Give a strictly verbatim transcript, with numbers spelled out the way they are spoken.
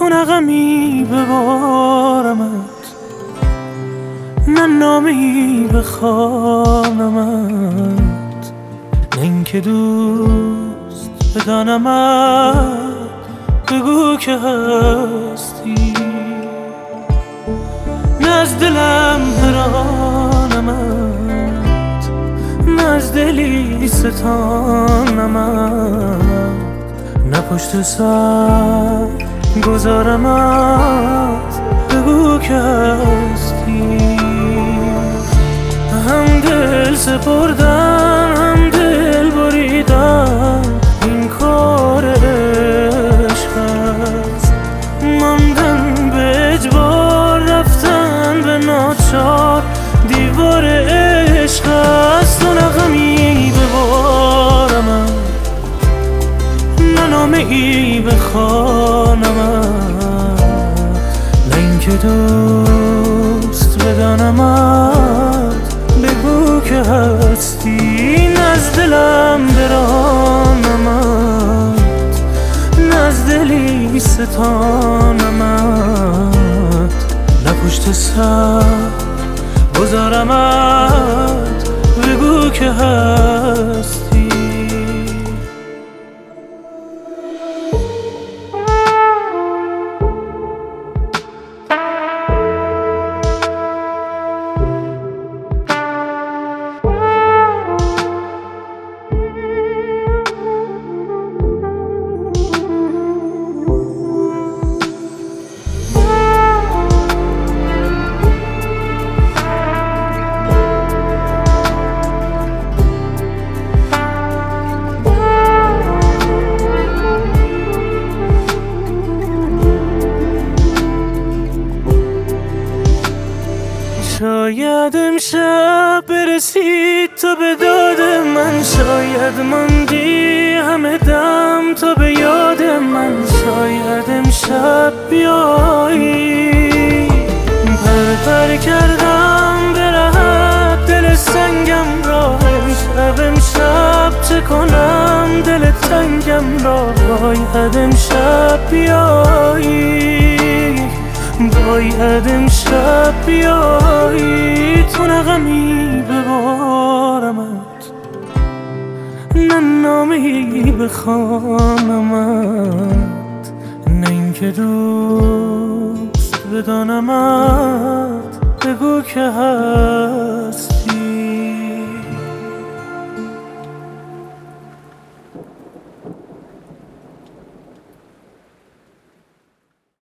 تو نغمی ببارمت، نه نامی بخوانمت، نه اینکه دوست بدانمت. بگو که هستی، نه از دلم برانمت، نه از دلی ستانمت، نه پشت سر گذارمت. بگو که هستی. هم دل سپردن هم دل بریدن، این کار عشق است. ماندن به اجبار، رفتن به ناچار، دیوار عشق است. تو نغمی ببارمت، نه نامه ای بخوانمت، نه اینکه دوست بدانمت. بگو که هستی، نه از دلم برانمت، نه از دلی ستانمت، نه پشت سر گذارمت. بگو که هستی. شاید امشب برسید تو به داد من، شاید ماندی همه دم تو به یاد من. شاید امشب بیایی، پر پر کردم به رهت دل سنگم را. امشب امشب چه کنم دل تنگم را. باید امشب بیایی، باید امشب بیایی. تو نغمی ببارمت، نه نامه ای بخوانمت، نه اینکه دوست بدانمت. بگو که هست